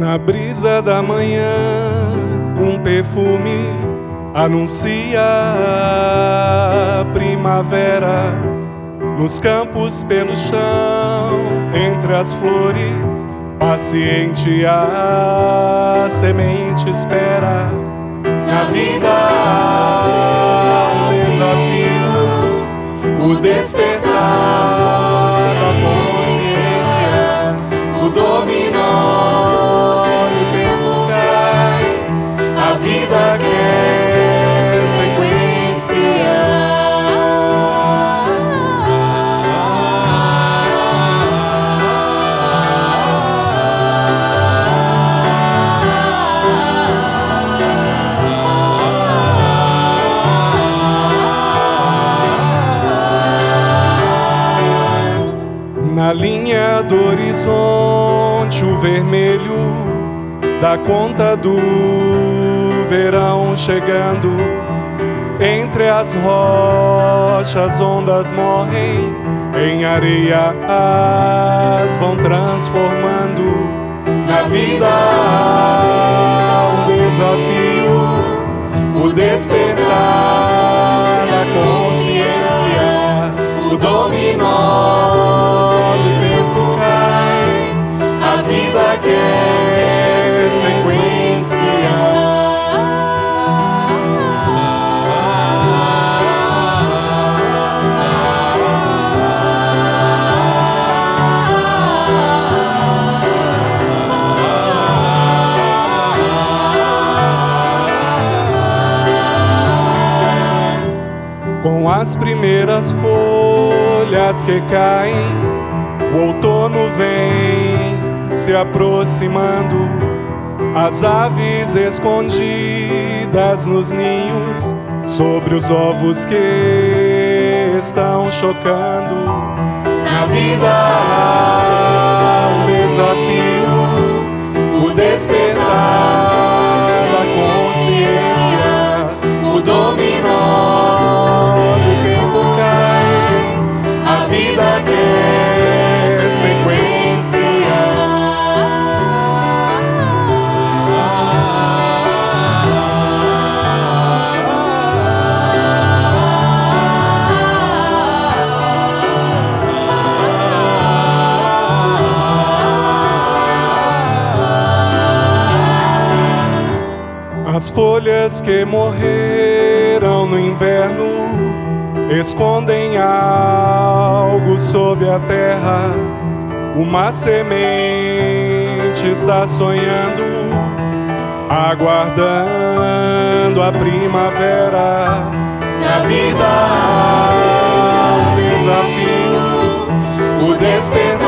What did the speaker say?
Na brisa da manhã, um perfume anuncia a primavera. Nos campos, pelo chão, entre as flores, paciente a semente espera. Na vida há um desafio, o despertar da consciência, o dominó e o tempo cai, a vida quer sequência. Na linha do horizonte, o vermelho dá conta do verão chegando. Entre as rochas, ondas morrem, em areia as vão transformando. Na vida há um desafio, o despertar da consciência, o dominó. A vida quer sequência. Com as primeiras folhas que caem, o outono vem se aproximando. As aves escondidas nos ninhos, sobre os ovos que estão chocando. Na vida há um desafio, o despertar da consciência, o dominó do tempo cai, a vida quer sequência. As folhas que morreram no inverno escondem algo sob a terra. Uma semente está sonhando, aguardando a primavera. Na vida há um desafio, o despertar